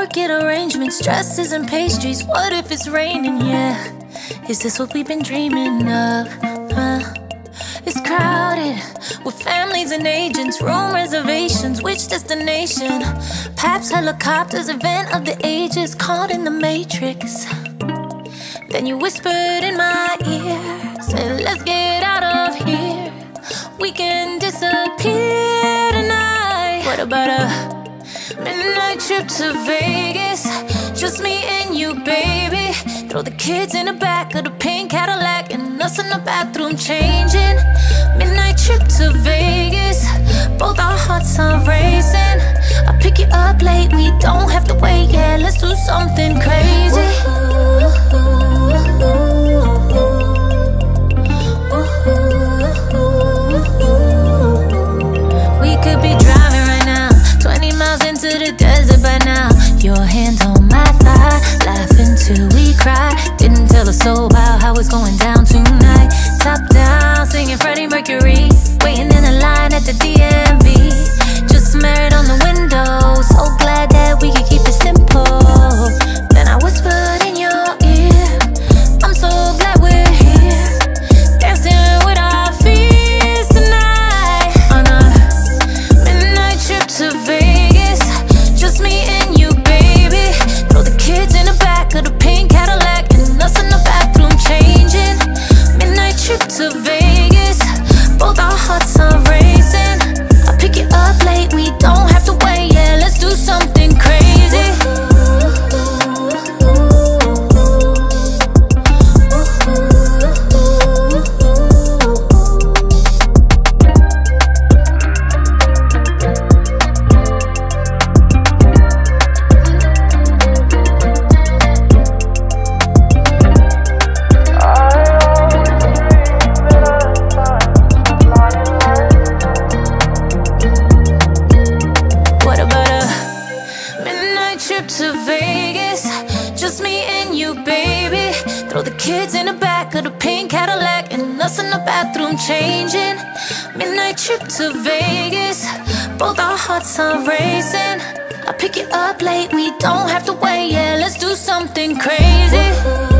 orchid arrangements, dresses and pastries. What if it's raining? Yeah, is this what we've been dreaming of? It's crowded with families and agents, room reservations, which destination? Paps, helicopters, event of the ages, caught in the matrix. Then you whispered in my ear, said let's get out of here. We can disappear tonight. What about a midnight trip to Vegas? Just me and you, baby. Throw the kids in the back of the pink Cadillac and us in the bathroom changing. Midnight trip to Vegas, both our hearts are racing. I'll pick you up late, we don't have to wait. Yeah, let's do something crazy. We could be driving right now, 20 miles into the desert by now. Your hands on my thigh, laughing till we cry. Didn't tell a soul about how it's going down tonight. Top down, singing Freddie Mercury, waiting in a line at the DMV. Just married on the window, so glad that we could keep it simple. Then I whispered in your ear, I'm so glad we're here, dancing with our fears tonight. On a midnight trip to Vegas, just me and you, baby. Throw the kids in the back of the pink Cadillac and us in the bathroom changing. Midnight trip to Vegas, both our hearts are racing. I'll pick you up late, we don't have to wait. Yeah, let's do something crazy. What about a midnight trip to Vegas? Just me and you, baby. Throw the kids in the back of the pink Cadillac and us in the bathroom changing. Midnight trip to Vegas, both our hearts are racing. I'll pick you up late, we don't have to wait. Yeah, let's do something crazy.